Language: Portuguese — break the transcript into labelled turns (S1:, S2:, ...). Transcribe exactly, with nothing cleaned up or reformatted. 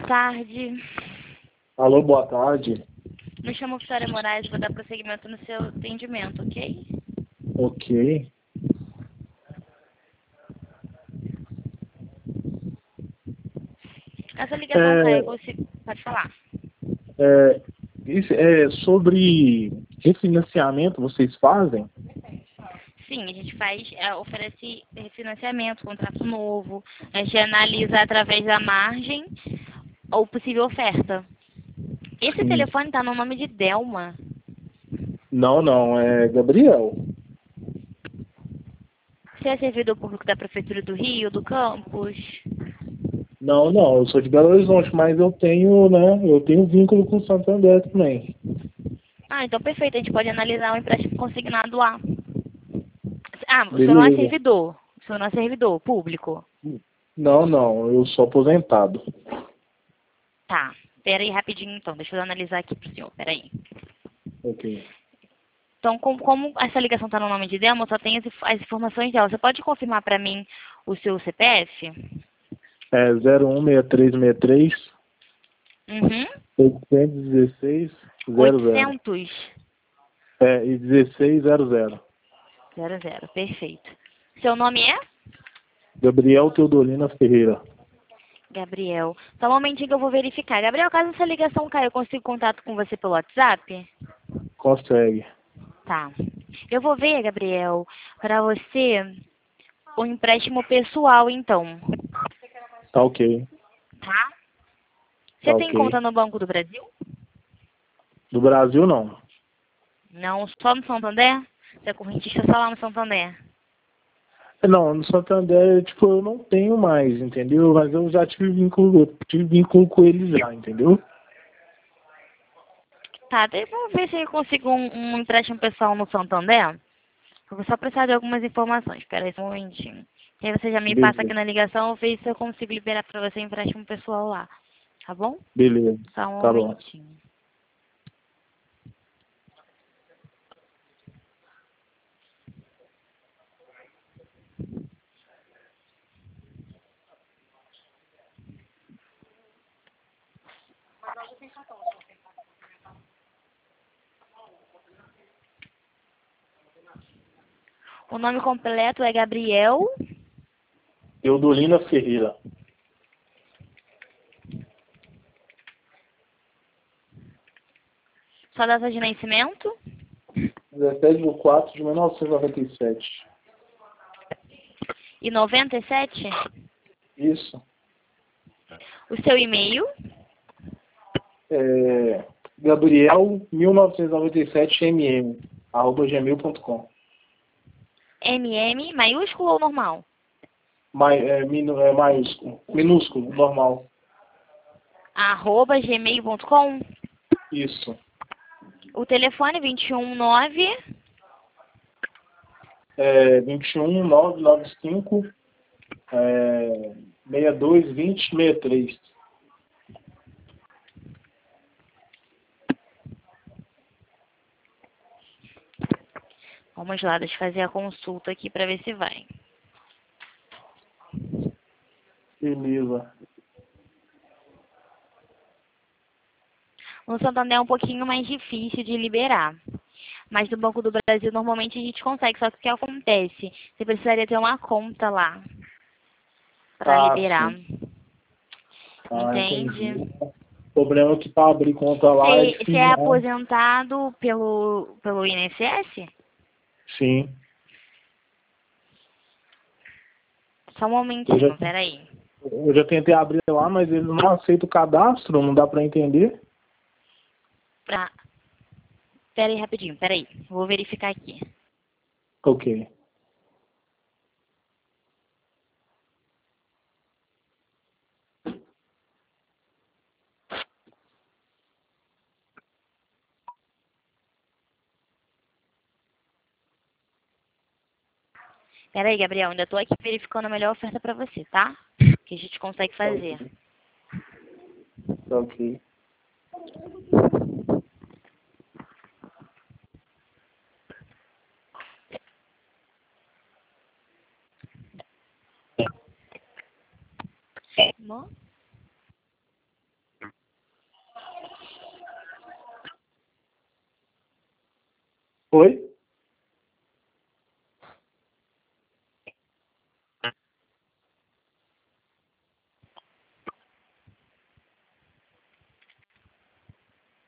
S1: tarde.
S2: Alô, boa tarde.
S1: Me chamo Vitória Moraes, vou dar prosseguimento no seu atendimento, ok?
S2: Ok.
S1: Essa ligação
S2: É,
S1: caiu, você pode falar.
S2: é, isso é sobre refinanciamento, vocês fazem?
S1: Sim, a gente faz, é, oferece refinanciamento, contrato novo, a gente analisa através da margem ou possível oferta. Esse
S2: Sim.
S1: telefone está no nome de Delma.
S2: Não, não, é Gabriel.
S1: Você é servidor público da Prefeitura do Rio, do campus?
S2: Não, não, eu sou de Belo Horizonte, mas eu tenho, né, eu tenho vínculo com o Santander também.
S1: Ah, então perfeito, a gente pode analisar o empréstimo consignado lá. Ah, o senhor não é
S2: Beleza.
S1: servidor, o senhor não é servidor público.
S2: Não, não, eu sou aposentado.
S1: Tá, pera aí rapidinho então, deixa eu analisar aqui pro senhor, pera aí.
S2: Ok.
S1: Então, como, como essa ligação está no nome de Delma, só tem as, inf- as informações dela. Você pode confirmar para mim o seu C P F?
S2: É zero um seis três seis três
S1: Uhum.
S2: oitocentos e dezesseis zero zero.
S1: oitocentos
S2: É, e dezesseis zero zero.
S1: zero zero, perfeito. Seu nome é?
S2: Gabriel Teodolina Ferreira.
S1: Gabriel. Só um momentinho que eu vou verificar. Gabriel, caso essa ligação caia, eu consigo contato com você pelo WhatsApp?
S2: Consegue.
S1: Tá. Eu vou ver, Gabriel, para você o empréstimo pessoal, então.
S2: Tá ok.
S1: Tá?
S2: Tá
S1: Você tem
S2: ok.
S1: conta no Banco do Brasil?
S2: Do Brasil, não.
S1: Não, só no Santander? Você é correntista só lá no Santander?
S2: Não, no Santander, tipo, eu não tenho mais, entendeu? Mas eu já tive vínculo, eu tive vínculo com eles já, entendeu?
S1: Tá, daí vamos ver se eu consigo um, um empréstimo pessoal no Santander. Eu vou só precisar de algumas informações. Espera aí só um momentinho. E aí você já me passa aqui
S2: Beleza.
S1: na ligação, eu vejo se eu consigo liberar pra você empréstimo pessoal lá. Tá bom?
S2: Beleza.
S1: Só um
S2: Tá bom.
S1: momentinho. O nome completo é Gabriel.
S2: Teodolina Ferreira.
S1: Sua data de nascimento.
S2: dezessete de quatro de mil novecentos e noventa e sete.
S1: E noventa e sete.
S2: Isso.
S1: O seu e-mail.
S2: É, Gabriel mil novecentos e noventa e sete M M, arroba gmail ponto com.
S1: M M, maiúsculo ou normal?
S2: Mai, é, minu, é maiúsculo. Minúsculo, normal.
S1: Arroba gmail ponto com.
S2: Isso.
S1: O telefone vinte e um nove.
S2: É, vinte e um nove nove cinco é, sessenta e dois vinte sessenta e três.
S1: Vamos lá, deixa eu fazer a consulta aqui pra ver se vai.
S2: Beleza.
S1: No Santander é um pouquinho mais difícil de liberar. Mas no Banco do Brasil normalmente a gente consegue. Só que o que acontece? Você precisaria ter uma conta lá para
S2: Ah,
S1: liberar.
S2: sim. Ah, entendi.
S1: Entende?
S2: O problema é que para abrir conta lá é
S1: Você, você
S2: difícil,
S1: é
S2: né?
S1: aposentado pelo, pelo I N S S?
S2: Sim.
S1: Só um
S2: Eu já,
S1: momentinho, peraí.
S2: eu já tentei abrir lá, mas eles não aceitam o cadastro, não dá para entender.
S1: Pra... Peraí rapidinho, peraí. Vou verificar aqui.
S2: Ok.
S1: Peraí, Gabriel, ainda tô aqui verificando a melhor oferta pra você, tá? Que a gente consegue
S2: Tá
S1: fazer.
S2: ok. Tá ok.
S1: Bom?
S2: Oi?